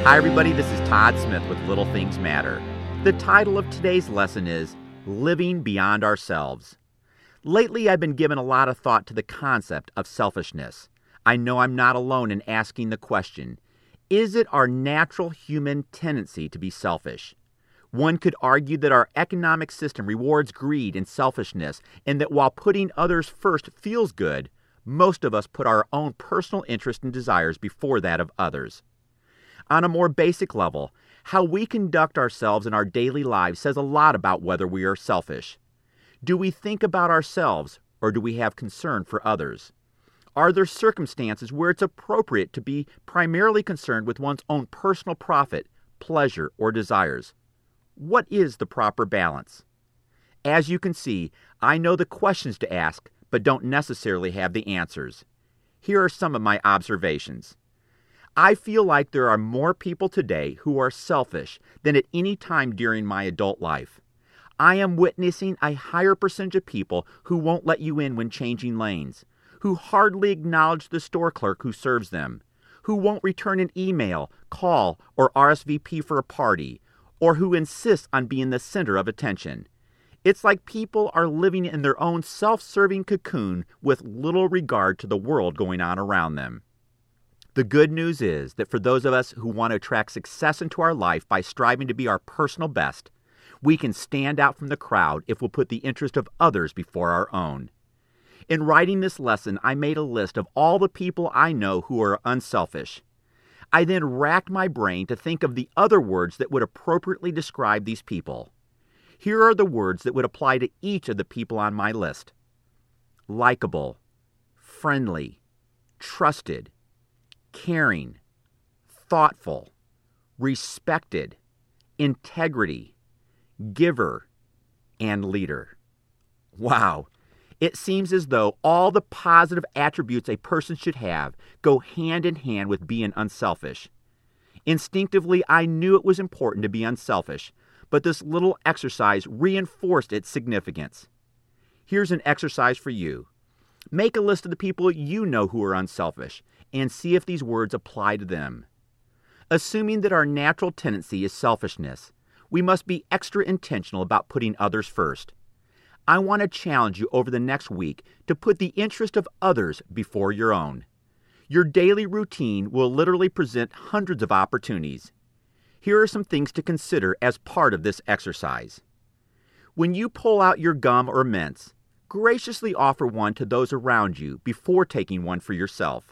Hi everybody, this is Todd Smith with Little Things Matter. The title of today's lesson is Living Beyond Ourselves. Lately I've been giving a lot of thought to the concept of selfishness. I know I'm not alone in asking the question, is it our natural human tendency to be selfish? One could argue that our economic system rewards greed and selfishness, and that while putting others first feels good, most of us put our own personal interest and desires before that of others. On a more basic level, how we conduct ourselves in our daily lives says a lot about whether we are selfish. Do we think about ourselves, or do we have concern for others? Are there circumstances where it's appropriate to be primarily concerned with one's own personal profit, pleasure, or desires? What is the proper balance? As you can see, I know the questions to ask, but don't necessarily have the answers. Here are some of my observations. I feel like there are more people today who are selfish than at any time during my adult life. I am witnessing a higher percentage of people who won't let you in when changing lanes, who hardly acknowledge the store clerk who serves them, who won't return an email, call, or RSVP for a party, or who insist on being the center of attention. It's like people are living in their own self-serving cocoon with little regard to the world going on around them. The good news is that for those of us who want to attract success into our life by striving to be our personal best, we can stand out from the crowd if we'll put the interest of others before our own. In writing this lesson, I made a list of all the people I know who are unselfish. I then racked my brain to think of the other words that would appropriately describe these people. Here are the words that would apply to each of the people on my list: likable, friendly, trusted, caring, thoughtful, respected, integrity, giver, and leader. Wow! It seems as though all the positive attributes a person should have go hand in hand with being unselfish. Instinctively, I knew it was important to be unselfish, but this little exercise reinforced its significance. Here's an exercise for you. Make a list of the people you know who are unselfish and see if these words apply to them. Assuming that our natural tendency is selfishness, we must be extra intentional about putting others first. I want to challenge you over the next week to put the interest of others before your own. Your daily routine will literally present hundreds of opportunities. Here are some things to consider as part of this exercise. When you pull out your gum or mints, graciously offer one to those around you before taking one for yourself.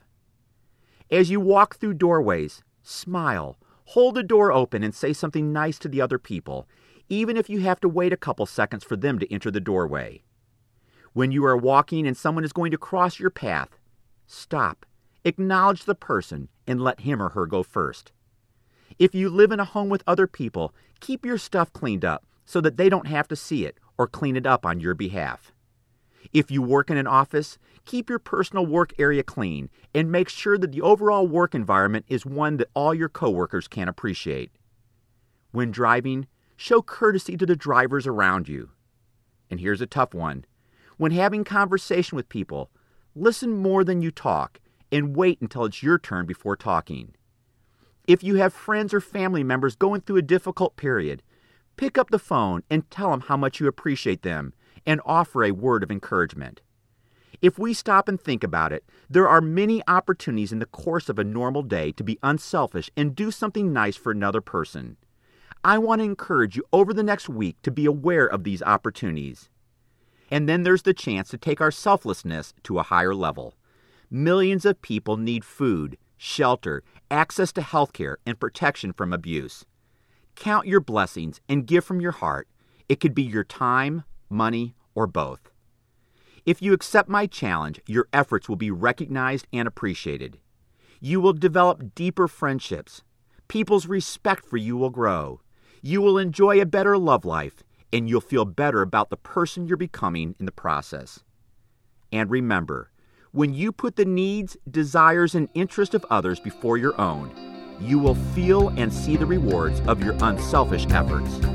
As you walk through doorways, smile, hold the door open and say something nice to the other people, even if you have to wait a couple seconds for them to enter the doorway. When you are walking and someone is going to cross your path, stop, acknowledge the person, and let him or her go first. If you live in a home with other people, keep your stuff cleaned up so that they don't have to see it or clean it up on your behalf. If you work in an office, keep your personal work area clean and make sure that the overall work environment is one that all your coworkers can appreciate. When driving, show courtesy to the drivers around you. And here's a tough one. When having conversation with people, listen more than you talk and wait until it's your turn before talking. If you have friends or family members going through a difficult period, pick up the phone and tell them how much you appreciate them and offer a word of encouragement. If we stop and think about it, there are many opportunities in the course of a normal day to be unselfish and do something nice for another person. I want to encourage you over the next week to be aware of these opportunities. And then there's the chance to take our selflessness to a higher level. Millions of people need food, shelter, access to health care, and protection from abuse. Count your blessings and give from your heart. It could be your time, money, or both. If you accept my challenge, your efforts will be recognized and appreciated. You will develop deeper friendships. People's respect for you will grow. You will enjoy a better love life, and you'll feel better about the person you're becoming in the process. And remember, when you put the needs, desires, and interests of others before your own, you will feel and see the rewards of your unselfish efforts.